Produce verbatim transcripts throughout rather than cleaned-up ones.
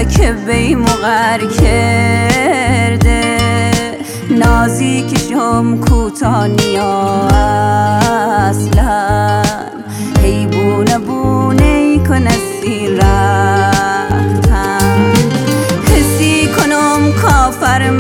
که بی مقر کرده نازی کشم کوتانیا اصلا هی بونه بونه کنستی رفتن حسی کنم کافر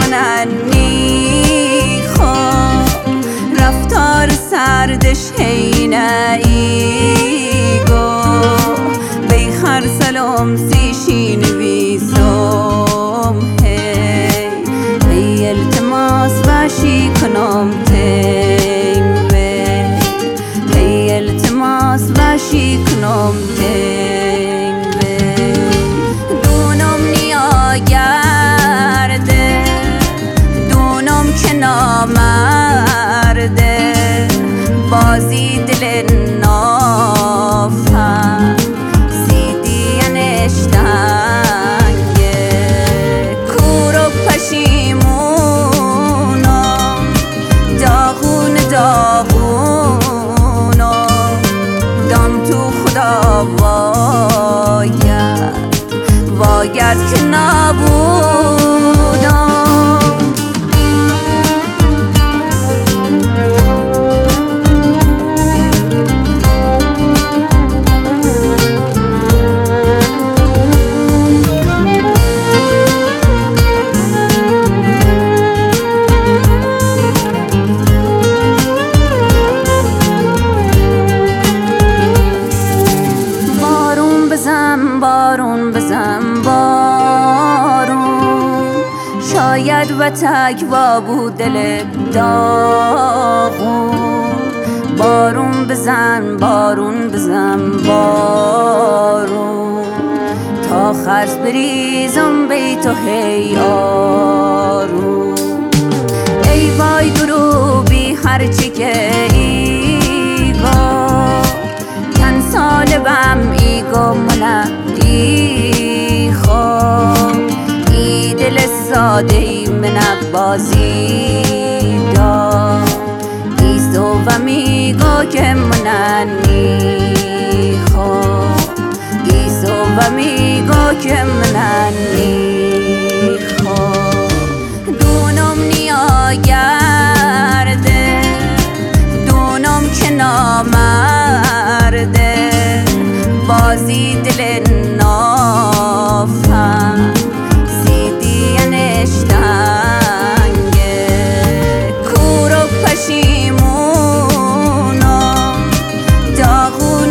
مننی خود رفتار سردش هی نئی گو بی خرسلم سیشی نویسم هی هی التماس باشی کنم تیم بی هی التماس باشی کنم تیم بی دونم نیا گرده دونم که نامرده بازی دل نافم سیدی نشتنگه کور و پشیمونم داغون داغونم دم تو خدا واید واید که نبودم بارون بزن بارون شاید و تکوا بود دل داغون بارون بزن بارون بزن بارون تا خرس بریزم بی تو هی آروم ای وای دروبی هرچی که ایگا تن سال بم ایگو منم ای خواب ای دل ساده ای من بازی دا ای سو و میگو که منن ای خواب ای سو و میگو که منن ای خواب دونم نیا گرده دونم که نامرده بازی دل نافم سیدی نشتنگه کور و پشیمونم داغون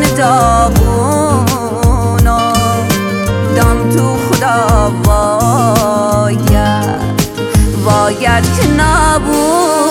داغونم دم تو خدا واید واید که نبود